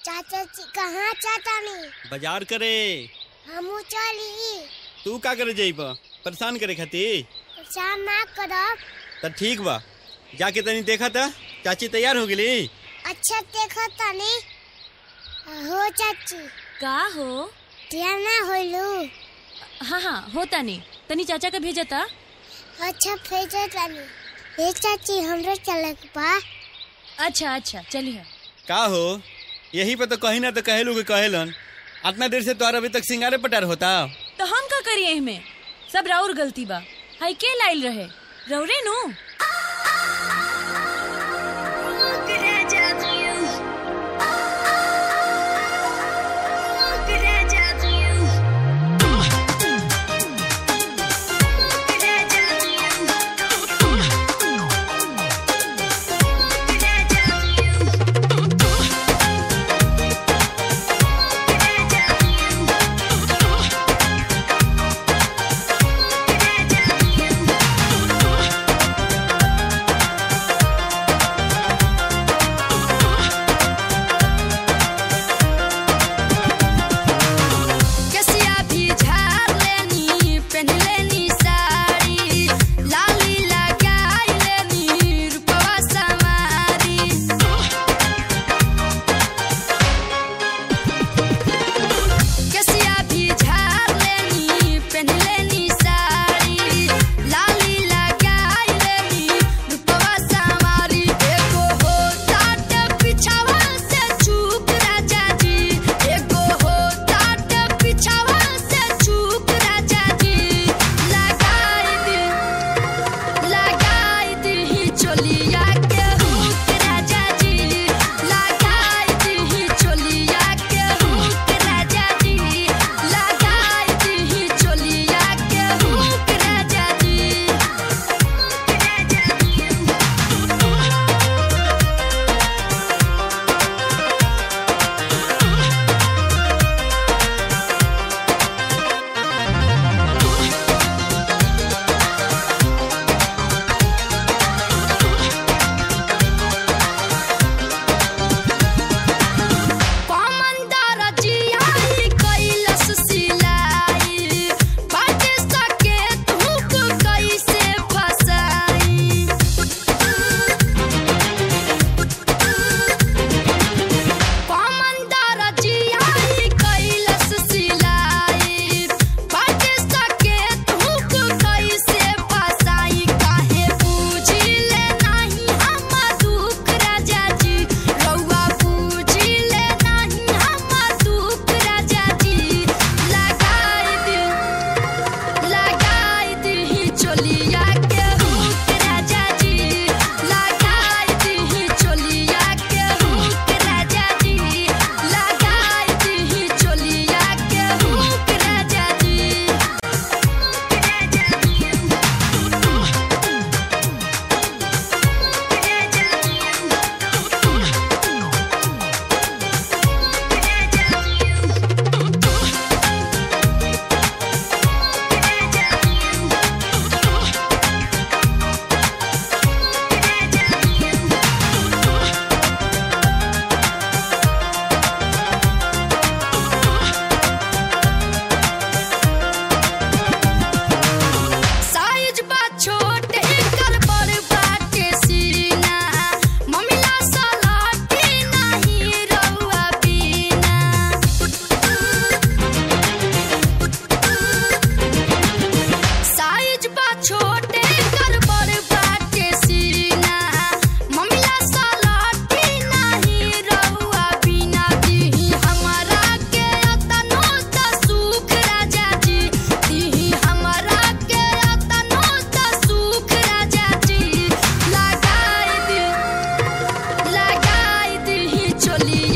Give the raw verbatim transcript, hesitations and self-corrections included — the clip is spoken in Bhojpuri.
चाचा जी कहाँ चाचा नहीं बाजार करे। हमू चली। तू का करे जाइब परेशान करे खातिर? परेशान ना करब। तो ठीक बा, जाके तनी देखा था चाची तैयार हो गई। अच्छा देखा तनी हो चाची। का हो तैयार ना होलू? हाँ हाँ होता नहीं, तनी चाचा का भेजा था। अच्छा भेजा तनी। ये चाची हमरे चले बा। अच्छा अच्छा चलिए। का हो यही पे तो कहीं ना तो कहेलू के कहेलन इतना देर से तो अभी तक सिंगारे पटार होता। तो हम का करिए इनमें, सब राउर गलती बा। हाई के लाइल रहे रौरे नु। लगाई दी चोली